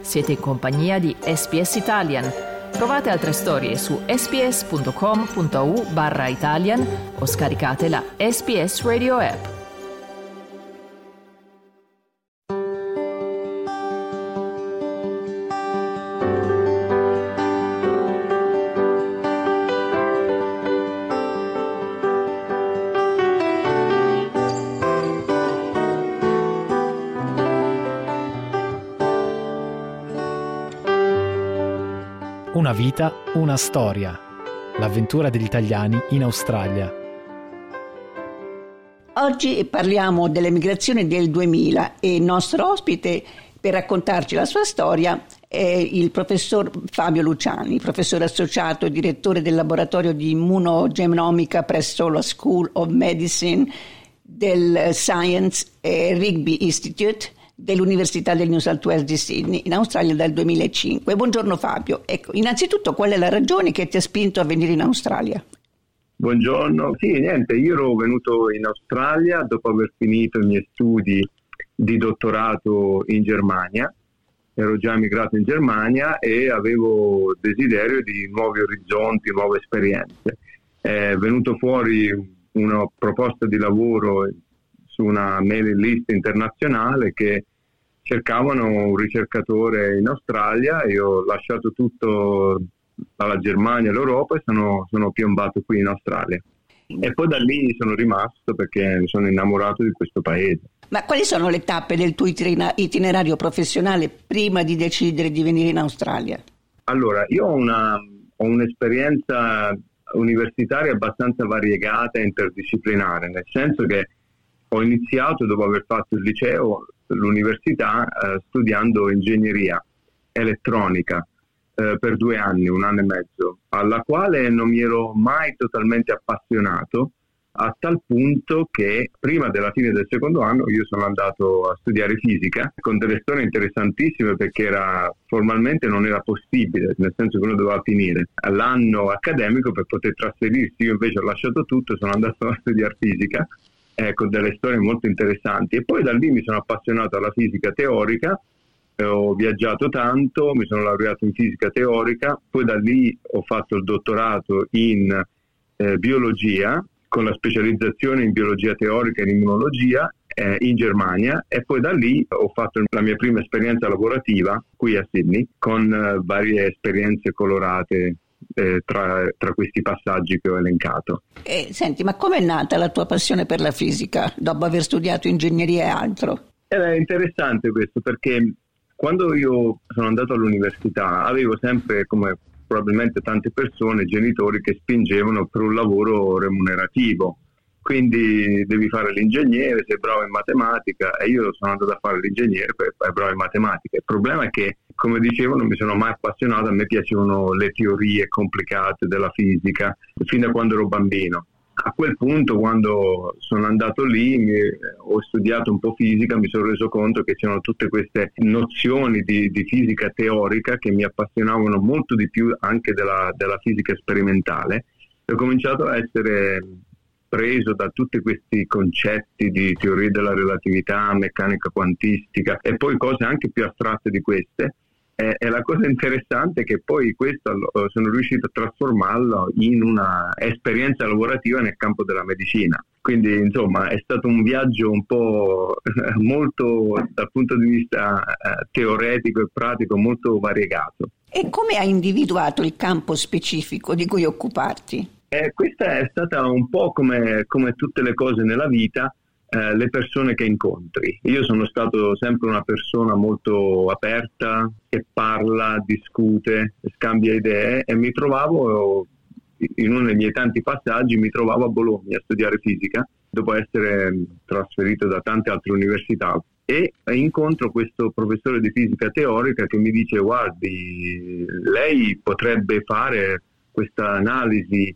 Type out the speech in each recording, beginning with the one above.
Siete in compagnia di SBS Italian. Trovate altre storie su sbs.com.au/Italian o scaricate la SBS Radio app. Una vita, una storia. L'avventura degli italiani in Australia. Oggi parliamo dell'emigrazione del 2000 e il nostro ospite per raccontarci la sua storia è il professor Fabio Luciani, professore associato e direttore del laboratorio di immunogenomica presso la School of Medicine del Science Rigby Institute dell'Università del New South Wales di Sydney in Australia dal 2005. Buongiorno Fabio. Ecco, innanzitutto qual è la ragione che ti ha spinto a venire in Australia? Buongiorno. Sì, niente, io ero venuto in Australia dopo aver finito i miei studi di dottorato in Germania. Ero già emigrato in Germania e avevo desiderio di nuovi orizzonti, nuove esperienze. È venuto fuori una proposta di lavoro su una mailing list internazionale che cercavano un ricercatore in Australia. Io ho lasciato tutto alla Germania e l'Europa e sono piombato qui in Australia. E poi da lì sono rimasto perché mi sono innamorato di questo paese. Ma quali sono le tappe del tuo itinerario professionale prima di decidere di venire in Australia? Allora, io ho un'esperienza universitaria abbastanza variegata e interdisciplinare, nel senso che ho iniziato, dopo aver fatto il liceo, l'università, studiando ingegneria elettronica per 2 anni, 1 anno e mezzo, alla quale non mi ero mai totalmente appassionato, a tal punto che prima della fine del secondo anno io sono andato a studiare fisica, con delle storie interessantissime, perché formalmente non era possibile, nel senso che uno doveva finire l'anno accademico per poter trasferirsi. Io invece ho lasciato tutto, sono andato a studiare fisica, con delle storie molto interessanti, e poi da lì mi sono appassionato alla fisica teorica, ho viaggiato tanto, mi sono laureato in fisica teorica, poi da lì ho fatto il dottorato in biologia, con la specializzazione in biologia teorica e in immunologia in Germania, e poi da lì ho fatto la mia prima esperienza lavorativa qui a Sydney, con varie esperienze colorate tra questi passaggi che ho elencato. Senti, ma com'è nata la tua passione per la fisica dopo aver studiato ingegneria e altro? È interessante questo, perché quando io sono andato all'università avevo sempre, come probabilmente tante persone, genitori che spingevano per un lavoro remunerativo. Quindi devi fare l'ingegnere, sei bravo in matematica, e io sono andato a fare l'ingegnere per essere bravo in matematica. Il problema è che, come dicevo, non mi sono mai appassionato, a me piacevano le teorie complicate della fisica, fin da quando ero bambino. A quel punto, quando sono andato lì, ho studiato un po' fisica, mi sono reso conto che c'erano tutte queste nozioni di fisica teorica che mi appassionavano molto di più anche della fisica sperimentale. Ho cominciato a essere preso da tutti questi concetti di teoria della relatività, meccanica quantistica e poi cose anche più astratte di queste. E la cosa interessante è che poi questo sono riuscito a trasformarlo in una esperienza lavorativa nel campo della medicina. Quindi insomma è stato un viaggio un po' molto, dal punto di vista teoretico e pratico, molto variegato. E come hai individuato il campo specifico di cui occuparti? Questa è stata un po' come tutte le cose nella vita, le persone che incontri. Io sono stato sempre una persona molto aperta, che parla, discute, scambia idee, e mi trovavo, in uno dei miei tanti passaggi, mi trovavo a Bologna a studiare fisica, dopo essere trasferito da tante altre università, e incontro questo professore di fisica teorica che mi dice: guardi, lei potrebbe fare questa analisi,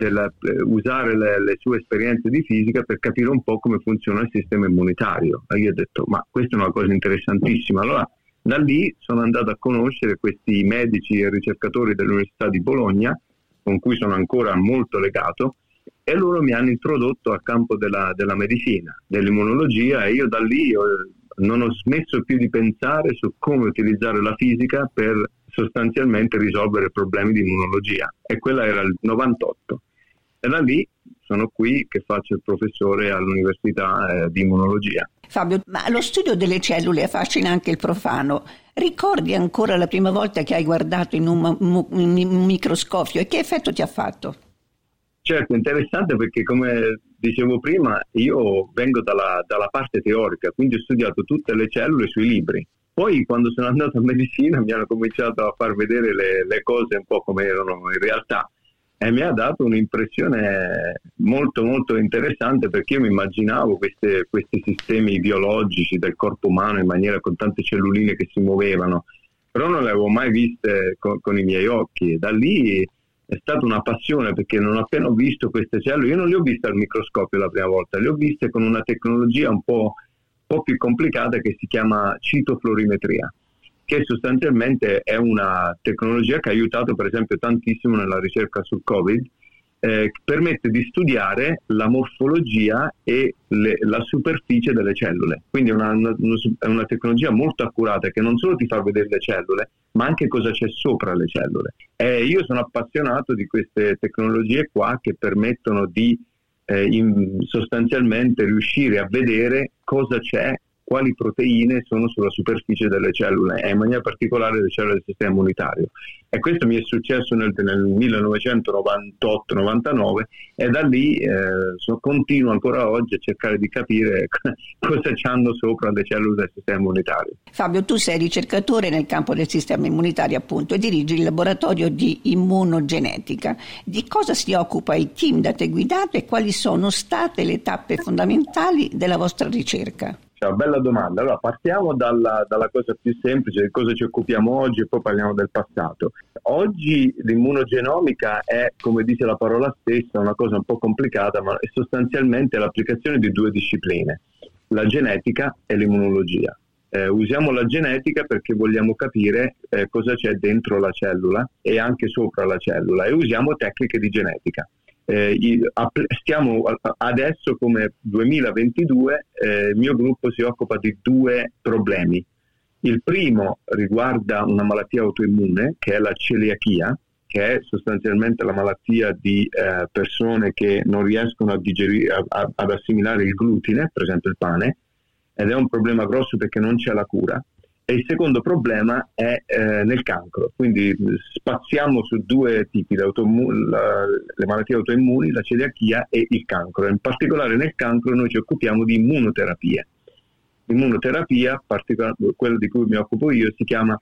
usare le sue esperienze di fisica per capire un po' come funziona il sistema immunitario. E io ho detto: ma questa è una cosa interessantissima. Allora da lì sono andato a conoscere questi medici e ricercatori dell'Università di Bologna, con cui sono ancora molto legato, e loro mi hanno introdotto al campo della medicina, dell'immunologia, e io da lì non ho smesso più di pensare su come utilizzare la fisica per sostanzialmente risolvere problemi di immunologia, e quella era il 98. E da lì sono qui che faccio il professore all'università di immunologia. Fabio, ma lo studio delle cellule affascina anche il profano. Ricordi ancora la prima volta che hai guardato in un microscopio e che effetto ti ha fatto? Certo, interessante perché, come dicevo prima, io vengo dalla parte teorica, quindi ho studiato tutte le cellule sui libri. Poi quando sono andato a medicina mi hanno cominciato a far vedere le cose un po' come erano in realtà, e mi ha dato un'impressione molto molto interessante, perché io mi immaginavo questi sistemi biologici del corpo umano in maniera con tante celluline che si muovevano, però non le avevo mai viste con i miei occhi, e da lì è stata una passione, perché non appena ho visto queste cellule, io non le ho viste al microscopio la prima volta, le ho viste con una tecnologia un po' più complicata che si chiama citofluorimetria, che sostanzialmente è una tecnologia che ha aiutato per esempio tantissimo nella ricerca sul Covid, che permette di studiare la morfologia e la superficie delle cellule. Quindi è una tecnologia molto accurata che non solo ti fa vedere le cellule, ma anche cosa c'è sopra le cellule. E io sono appassionato di queste tecnologie qua, che permettono di sostanzialmente riuscire a vedere cosa c'è, quali proteine sono sulla superficie delle cellule, e in maniera particolare le cellule del sistema immunitario. E questo mi è successo nel 1998-99, e da lì continuo ancora oggi a cercare di capire cosa c'hanno sopra le cellule del sistema immunitario. Fabio, tu sei ricercatore nel campo del sistema immunitario, appunto, e dirigi il laboratorio di immunogenetica. Di cosa si occupa il team da te guidato e quali sono state le tappe fondamentali della vostra ricerca? Ciao, bella domanda. Allora, partiamo dalla cosa più semplice, di cosa ci occupiamo oggi, e poi parliamo del passato. Oggi l'immunogenomica è, come dice la parola stessa, una cosa un po' complicata, ma è sostanzialmente l'applicazione di due discipline, la genetica e l'immunologia. Usiamo la genetica perché vogliamo capire cosa c'è dentro la cellula e anche sopra la cellula, e usiamo tecniche di genetica. Stiamo adesso, come 2022, il mio gruppo si occupa di due problemi. Il primo riguarda una malattia autoimmune, che è la celiachia, che è sostanzialmente la malattia di persone che non riescono a digerire, ad assimilare il glutine, per esempio il pane, ed è un problema grosso perché non c'è la cura. E il secondo problema è nel cancro, quindi spaziamo su due tipi, le malattie autoimmuni, la celiachia e il cancro. In particolare nel cancro noi ci occupiamo di immunoterapie. L'immunoterapia, quella di cui mi occupo io, si chiama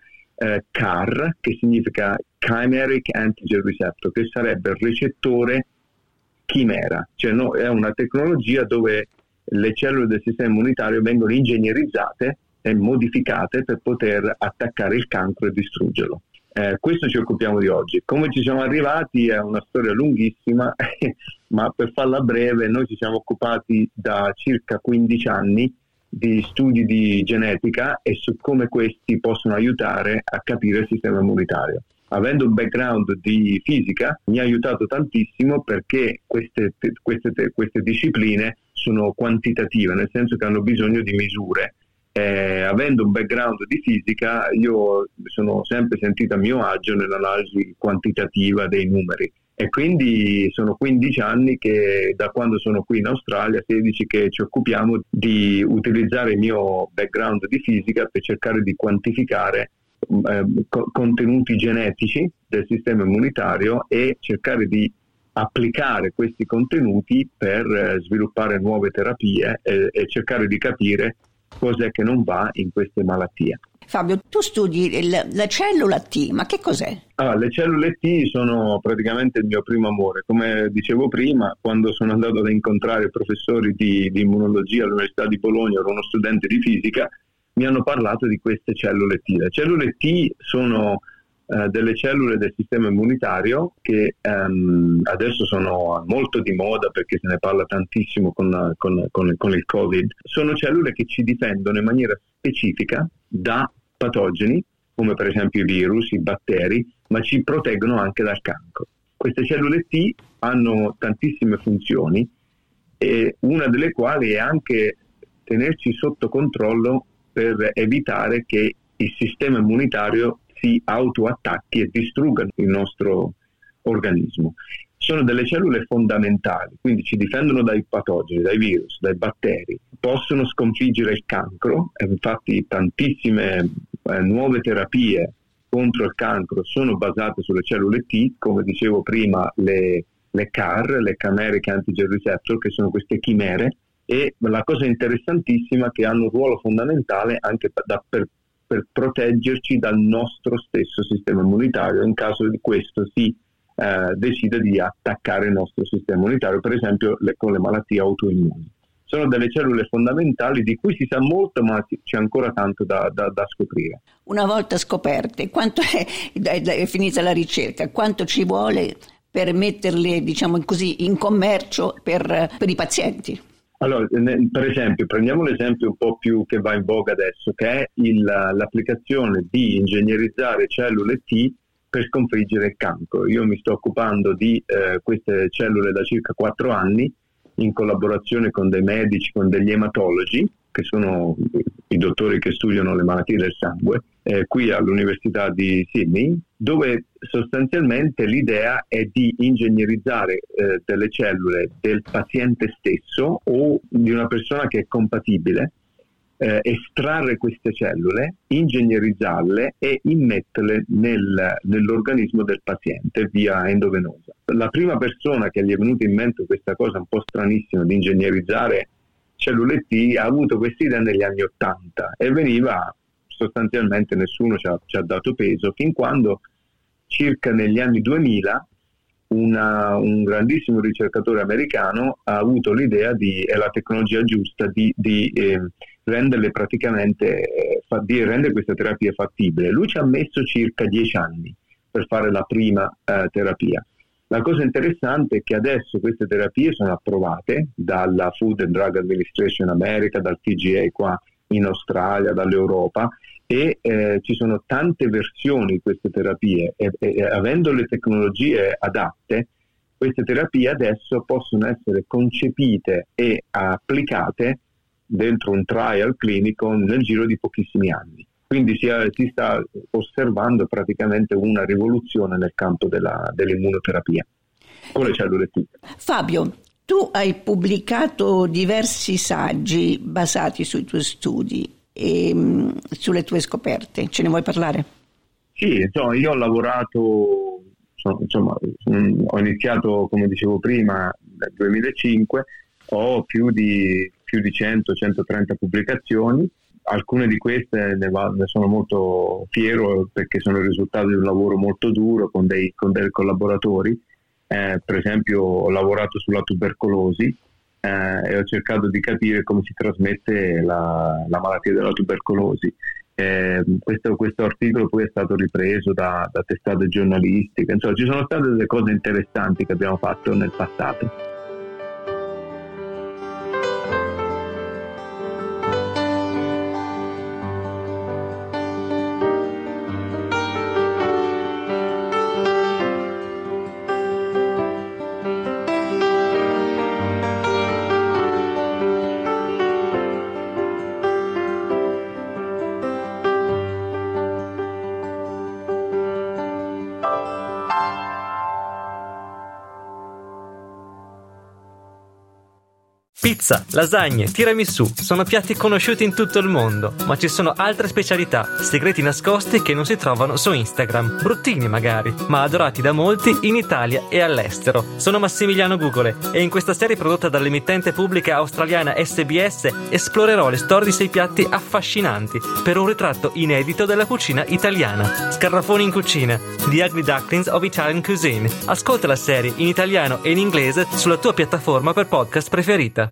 CAR, che significa Chimeric Antigen Receptor, che sarebbe il recettore chimera, cioè è una tecnologia dove le cellule del sistema immunitario vengono ingegnerizzate e modificate per poter attaccare il cancro e distruggerlo. Questo ci occupiamo di oggi. Come ci siamo arrivati è una storia lunghissima, ma per farla breve, noi ci siamo occupati da circa 15 anni di studi di genetica e su come questi possono aiutare a capire il sistema immunitario. Avendo un background di fisica mi ha aiutato tantissimo, perché queste discipline sono quantitative, nel senso che hanno bisogno di misure. Avendo un background di fisica, io sono sempre sentito a mio agio nell'analisi quantitativa dei numeri, e quindi sono 15 anni che, da quando sono qui in Australia, 16, che ci occupiamo di utilizzare il mio background di fisica per cercare di quantificare contenuti genetici del sistema immunitario e cercare di applicare questi contenuti per sviluppare nuove terapie e cercare di capire cos'è che non va in queste malattie. Fabio, tu studi la cellula T, ma che cos'è? Le cellule T sono praticamente il mio primo amore. Come dicevo prima, quando sono andato ad incontrare professori di immunologia all'Università di Bologna, ero uno studente di fisica, mi hanno parlato di queste cellule T. Le cellule T sono delle cellule del sistema immunitario che adesso sono molto di moda perché se ne parla tantissimo con il Covid. Sono cellule che ci difendono in maniera specifica da patogeni, come per esempio i virus, i batteri, ma ci proteggono anche dal cancro. Queste cellule T hanno tantissime funzioni, e una delle quali è anche tenerci sotto controllo per evitare che il sistema immunitario si autoattacchi e distrugga il nostro organismo. Sono delle cellule fondamentali, quindi ci difendono dai patogeni, dai virus, dai batteri, possono sconfiggere il cancro, e infatti tantissime nuove terapie contro il cancro sono basate sulle cellule T, come dicevo prima le CAR, le Chimeric Antigen Receptor, che sono queste chimere, e la cosa interessantissima è che hanno un ruolo fondamentale anche per proteggerci dal nostro stesso sistema immunitario in caso di questo si decide di attaccare il nostro sistema immunitario, per esempio con le malattie autoimmuni. Sono delle cellule fondamentali di cui si sa molto, ma c'è ancora tanto da scoprire. Una volta scoperte, quanto è finita la ricerca, quanto ci vuole per metterle, diciamo così, in commercio per i pazienti? Allora, per esempio, prendiamo l'esempio un po' più che va in voga adesso, che è l'applicazione di ingegnerizzare cellule T per sconfiggere il cancro. Io mi sto occupando di queste cellule da circa 4 anni, in collaborazione con dei medici, con degli ematologi, che sono i dottori che studiano le malattie del sangue, qui all'Università di Sydney, dove sostanzialmente l'idea è di ingegnerizzare delle cellule del paziente stesso o di una persona che è compatibile, estrarre queste cellule, ingegnerizzarle e immetterle nell'organismo del paziente via endovenosa. La prima persona che gli è venuta in mente questa cosa un po' stranissima di ingegnerizzare cellule T ha avuto questa idea negli anni '80 e veniva sostanzialmente, nessuno ci ha dato peso, fin quando circa negli anni 2000 un grandissimo ricercatore americano ha avuto l'idea è la tecnologia giusta di renderle praticamente di rendere questa terapia fattibile. Lui ci ha messo circa 10 anni per fare la prima terapia. La cosa interessante è che adesso queste terapie sono approvate dalla Food and Drug Administration America, dal TGA qua in Australia, dall'Europa, e ci sono tante versioni di queste terapie e avendo le tecnologie adatte, queste terapie adesso possono essere concepite e applicate dentro un trial clinico nel giro di pochissimi anni. Quindi si sta osservando praticamente una rivoluzione nel campo dell'immunoterapia con le cellule T. Fabio, tu hai pubblicato diversi saggi basati sui tuoi studi e sulle tue scoperte. Ce ne vuoi parlare? Sì, io ho lavorato, ho iniziato, come dicevo prima, nel 2005, ho più di 100-130 pubblicazioni. Alcune di queste ne sono molto fiero perché sono il risultato di un lavoro molto duro con dei collaboratori. Per esempio ho lavorato sulla tubercolosi e ho cercato di capire come si trasmette la malattia della tubercolosi. Questo articolo poi è stato ripreso da testate giornalistiche. Insomma, ci sono state delle cose interessanti che abbiamo fatto nel passato. Pizza, lasagne, tiramisù sono piatti conosciuti in tutto il mondo, ma ci sono altre specialità, segreti nascosti che non si trovano su Instagram, bruttini magari, ma adorati da molti in Italia e all'estero. Sono Massimiliano Gugole e in questa serie prodotta dall'emittente pubblica australiana SBS esplorerò le storie di 6 piatti affascinanti per un ritratto inedito della cucina italiana. Scarafoni in cucina, The Ugly Ducklings of Italian Cuisine. Ascolta la serie in italiano e in inglese sulla tua piattaforma per podcast preferita.